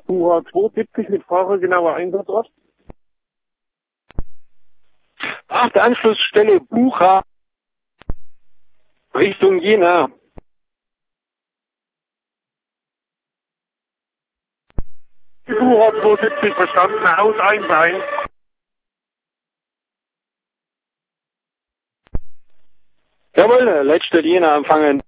UH270 mit fahrergenauer Einsatzort. 8. Anschlussstelle Bucha Richtung Jena. UH270 verstanden, Haus 1-1. Jawohl, letzte Jena empfangen.